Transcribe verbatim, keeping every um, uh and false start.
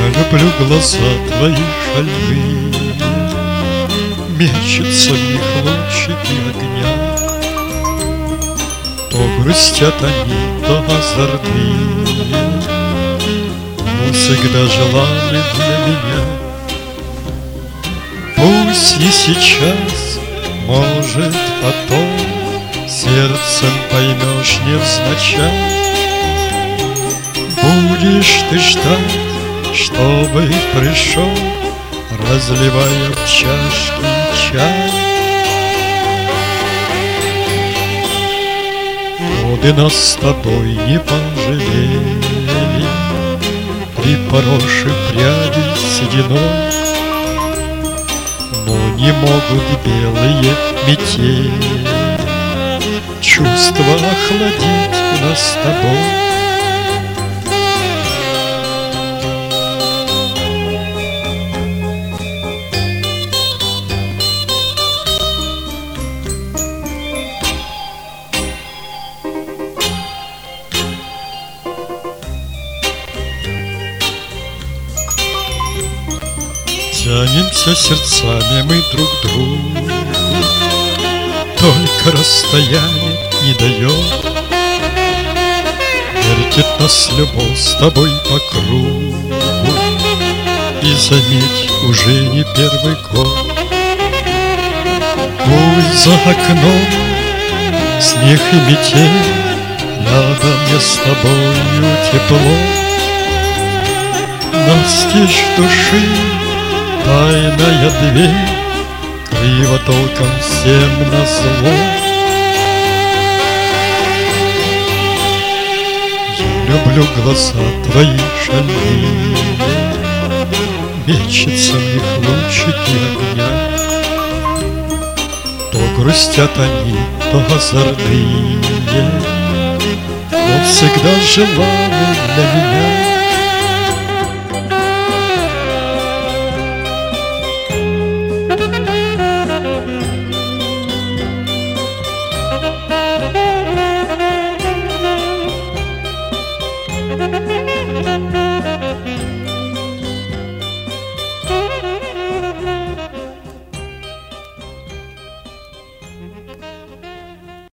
люблю глаза твои шальные, мечутся в них лучики огня. То грустят они, то озорные, но всегда желаны для меня. Пусть и сейчас, может потом, сердцем поймешь невзначай. Будешь ты ждать, чтобы пришел, разливая в чашке чай. Годы нас с тобой не пожалели, припороши пряди сединой, но не могут белые метели чувства охладить нас с тобой. Тянемся сердцами мы друг к другу, только расстояние не дает. Вертит нас любовь с тобой по кругу, и заметь, уже не первый год. Пусть за окном снег и метель, рядом мне с тобою тепло. Настежь души тайная дверь, криво толком всем назло. Я люблю глаза твои шальные, мечется в них лучики огня. То грустят они, то озорные, но всегда желаны для меня. Thank you.